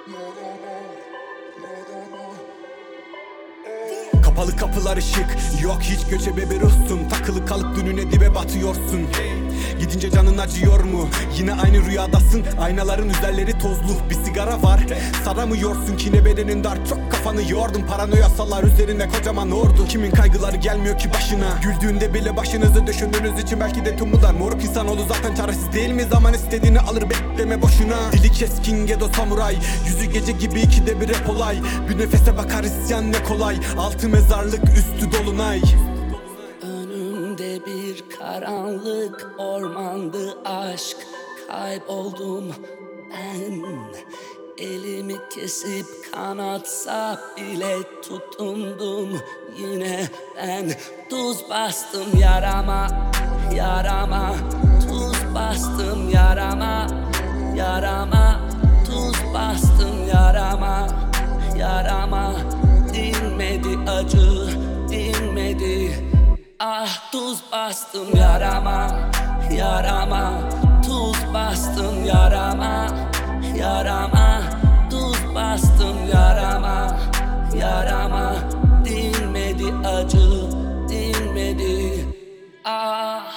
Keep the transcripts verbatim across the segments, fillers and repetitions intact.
Kapalı kapılar ışık, yok hiç göçebe bir ruhsun. Takılı kalıp dününe dibe batıyorsun. Gidince canın acıyor mu? Yine aynı rüyadasın. Aynaların üzerleri tozlu, bir sigara var. Saramıyorsun ki ne bedenin dar. Çok kafanı yordun, paranoyasalar üzerinde kocaman ordu. Kimin kaygıları gelmiyor ki başına? Güldüğünde bile başınızı düşündüğünüz için belki de tüm bunlar. Moruk insanoğlu zaten çaresiz değil mi? Zaman istediğini alır, bekleme boşuna. Dili keskin gedo samuray, yüzü gece gibi ikide bir hep olay. Bir nefese bakar isyan ne kolay. Altı mezarlık üstü dolunay. Önümde bir karanlık ormandı aşk. Kayboldum ben. Elimi kesip kanatsa bile tutundum yine ben. Tuz bastım yarama, yarama. Tuz bastım yarama, yarama. Tuz bastım yarama, yarama. Dinmedi acı, dinmedi. Ah tuz bastım yarama, yarama. Tuz bastım yarama, yarama. Tuz bastım yarama, yarama. Dinmedi acı, dinmedi. Ah.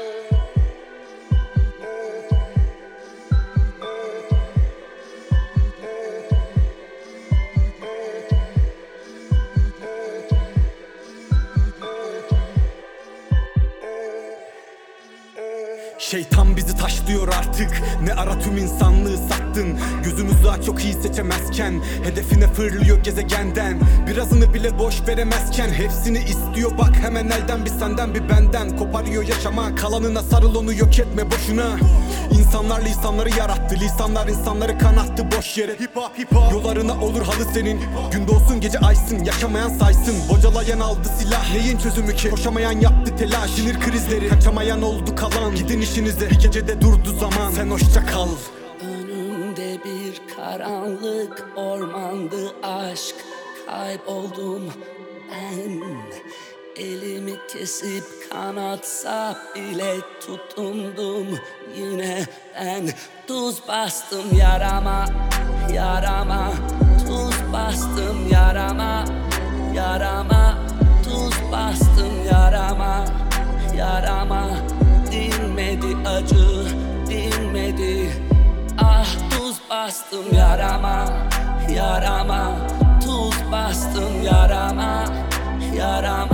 Şeytan bizi taşlıyor artık. Ne ara tüm insanlığı sattın. Gözünüzü aç çok iyi seçemezken. Hedefine fırlıyor gezegenden. Birazını bile boş veremezken. Hepsini istiyor bak hemen elden. Bir senden bir benden. Koparıyor yaşama, kalanına sarıl onu yok etme boşuna. İnsanlar lisanları yarattı. Lisanlar insanları kanattı boş yere. Hip hop hip hop. Yollarına olur halı senin. Gün doğsun gece aysın. Yaşamayan saysın. Bocalayan aldı silah. Neyin çözümü ki? Koşamayan yaptı telaş. Sinir krizleri. Kaçamayan oldu kalan. Gidin işinize. Bir gecede durdu zaman. Sen hoşça kal. Önümde bir karanlık ormandı aşk. Kayboldum ben. Elimi kesip kanatsa bile tutundum yine ben. Tuz bastım yarama, yarama. Tuz bastım yarama, yarama. Tuz bastım yarama, yarama. Dinmedi acı, dinmedi. Ah tuz bastım yarama, yarama. Tuz bastım yarama, yarama.